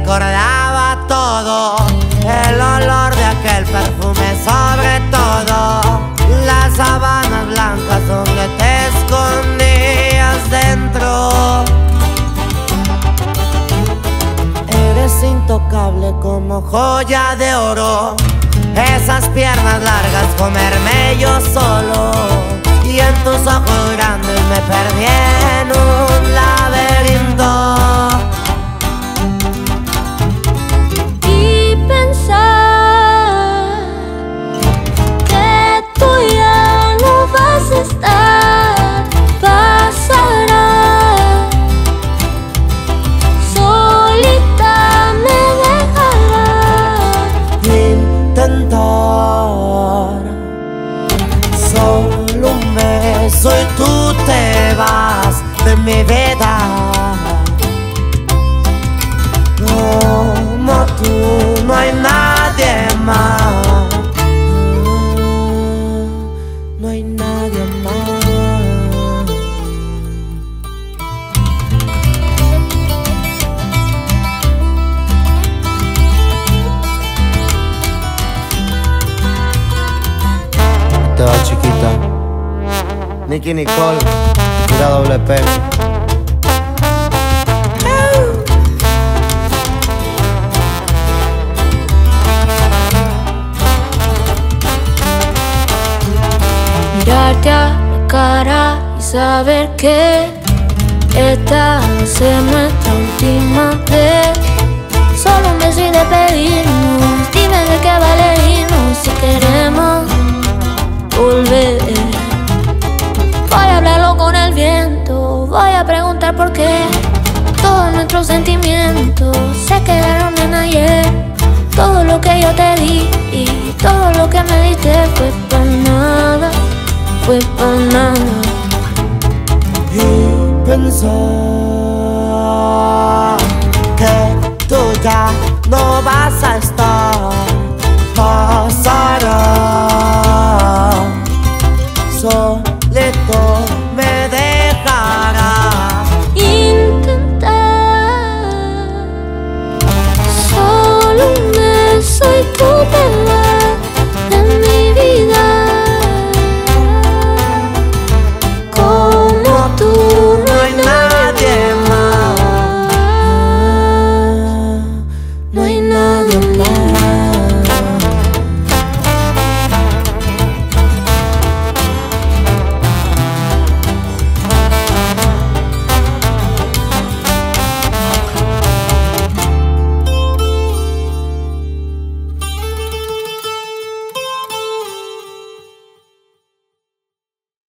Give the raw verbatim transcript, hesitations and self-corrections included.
recordaba todo, el olor de aquel perfume sobre todo, las sábanas blancas donde te escondías dentro. Eres intocable como joya de oro, esas piernas largas comerme yo solo, y en tus ojos grandes me perdí en un laberinto. Y pensar que tú ya no vas a estar, pasará. Solita me dejarás intentar. Solo un beso y tú te vas de mi vida. Como tú no hay nadie más, no hay nadie más. Te va, chiquita. Nicky Nicole, Tira doble P. Mirarte a la cara y saber que esta va a ser nuestra última vez. Solo un beso y despedirnos. Dime de qué vale irnos si queremos volver. Voy a hablarlo con el viento, voy a preguntar por qué todos nuestros sentimientos se quedaron en ayer. Todo lo que yo te di y todo lo que me diste fue para nada, fue para nada. Y pensar que tú ya no vas a estar, pasar.